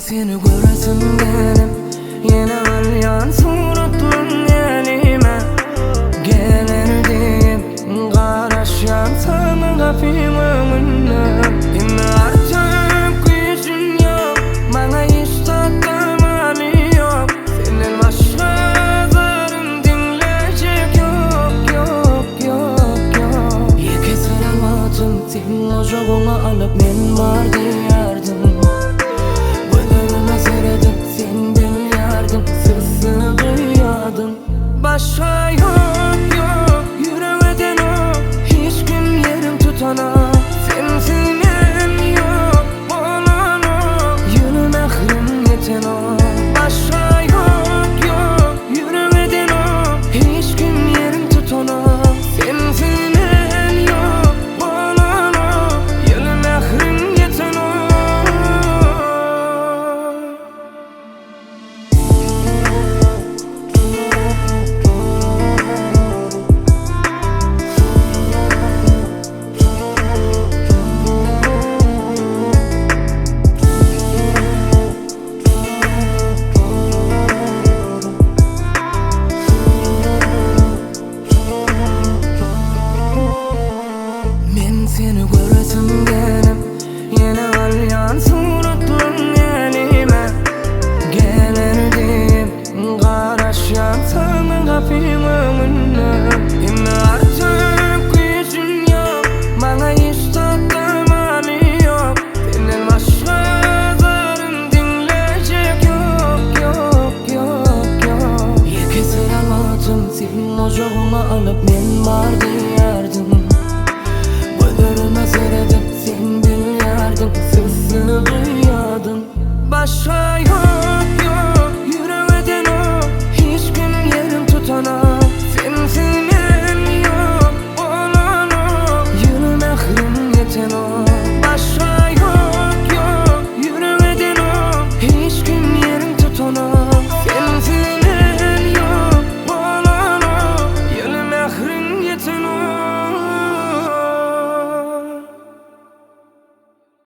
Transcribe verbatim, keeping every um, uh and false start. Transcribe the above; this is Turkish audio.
seni göresim gelip yine alyan suratın elime gelir deyip qarashyan sana gafim önüne inne artık gücün yok bana hiç tatlı yok senin başka zarın dinleyecek yok yok yok yok iki selamatım senin ocağına alıp men var diyardım başka yok yok yürümeden o hiç gün yerim tutana sensin en yok olan o yürüm ahrim yeten o başka yok yok yürümeden o hiç gün yerim tutana sensin en yok olan o yürüm ahrim yeten o seni göresim